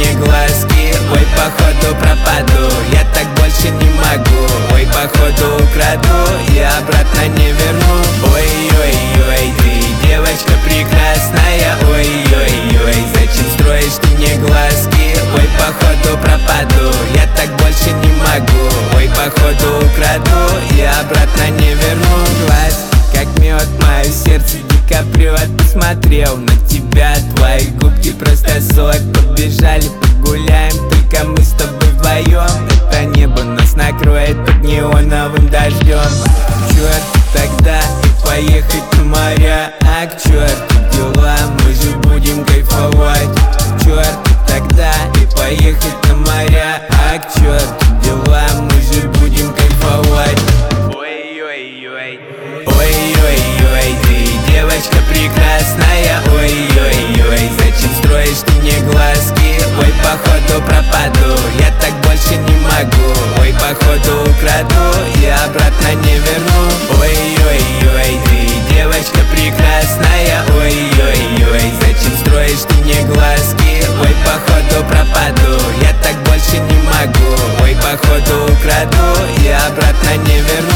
мне глазки. Ой, походу пропаду, я так больше не могу. Ой, походу украду и обратно не верну. Ой-ой-ой, ты девочка прекрасная. Ой-ой-ой, зачем строишь ты мне глазки? Ой, походу пропаду, я так больше не могу. Ой, походу украду и обратно не верну. Глаз, как мед, мое сердце дико прет. Посмотрел на тебя, твои губки просто сок. Побежали, погуляем, только мы с тобой вдвоем. Это небо нас накроет под неоновым дождем. К черту тогда и поехать на моря. А к черту дела, мы же будем кайфовать. К черту тогда и поехать на моря. А к черту дела, мы же будем кайфовать. Ой-ой-ой, ой-ой-ой, ты девочка прекрасная. Ой-ой-ой, зачем строишь ты мне глазки? Ой, походу пропаду, я так больше не могу. Ой, походу украду и обратно не верну. Ой-ой-ой, ты девочка прекрасная. Ой-ой-ой, зачем строишь ты мне глазки? Ой, походу пропаду, я так больше не могу. Ой, походу украду и обратно не верну.